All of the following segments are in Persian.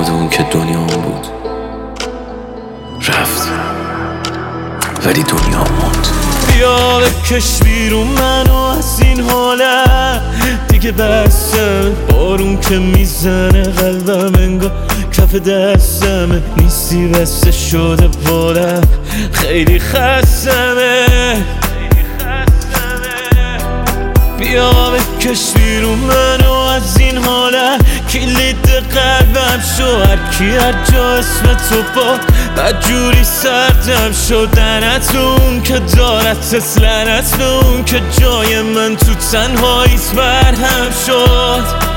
یاد اون که دنیا بود رفت ولی دنیا موند. بیا بکش بیرون منو از این حالت دیگه، بسم بارون که میزنه قلبم انگار کف دستمه، نیستی بسته شده بالم خیلی خستمه. بیا بکش بیرون منو از این حالت، کلید قلبم شو هرکی هر جا اسم تو با بدجوری سردم شدنت اون که دارت تسلنت به اون که جای من تو تنهاییت برهم شد.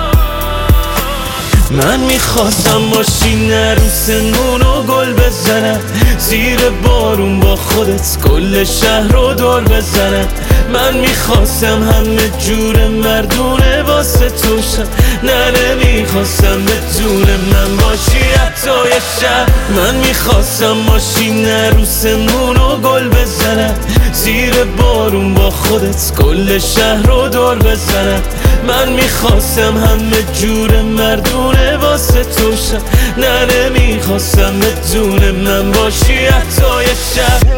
من میخواستم ماشین عروسمون و گل بزنم، زیر بارون با خودت کل شهر رو دور بزنم. من میخواستم همه جور مردونه واسه توشم، نه نمیخواستم بدون من باشی حتی یه شب. من میخواستم ماشین عروسمون و گل بزنم، زیر بارون با خودت کل شهر رو دور بزنم. من میخواستم همه جور مردونه واسه توشم، نه نمیخواستم بدون من باشی حتی یه شب.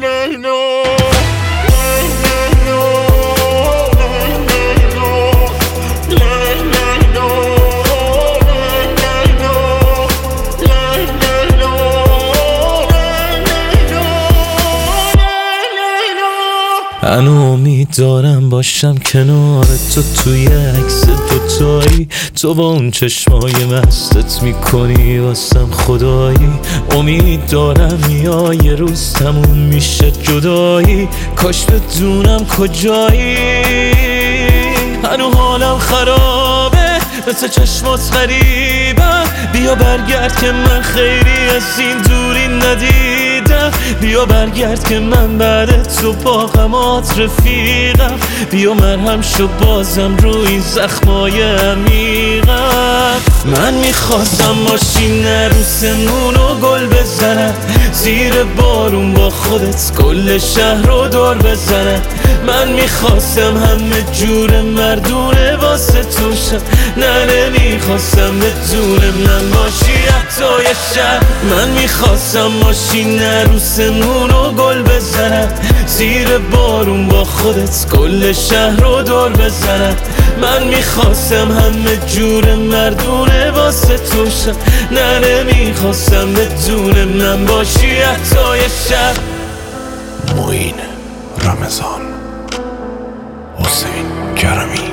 من امید دارم باشم کنار تو توی عکس دوتایی، تو با اون چشمای مستت میکنی واسم خدایی. امید دارم یا یه روز تموم میشه جدایی، کاش بدونم کجایی. هنو حالم خرابه مثل چشمات غریبم، بیا برگرد که من خیلی از این دوری ندیدم. بیا برگرد که من بعد تو با غمات رفیقم، بیا مرهم شو بازم رو این زخمای عمیقم. من میخواستم ماشین عروسمون و گل بزنم، زیر بارون با خودت کل شهر رو دور بزنم. من میخواستم همه جور مردونه واسه توشم، نه نمیخواستم بدون من باشی حتی یه شب. من میخواستم ماشین عروسمون و گل بزنم، زیر بارون با خودت کل شهر رو دور بزنم. من میخواستم همه جور مردونه واسه توشم، نه نمیخواستم بدون من باشی حتی یه شب. معین رمضان، حسین کرمی.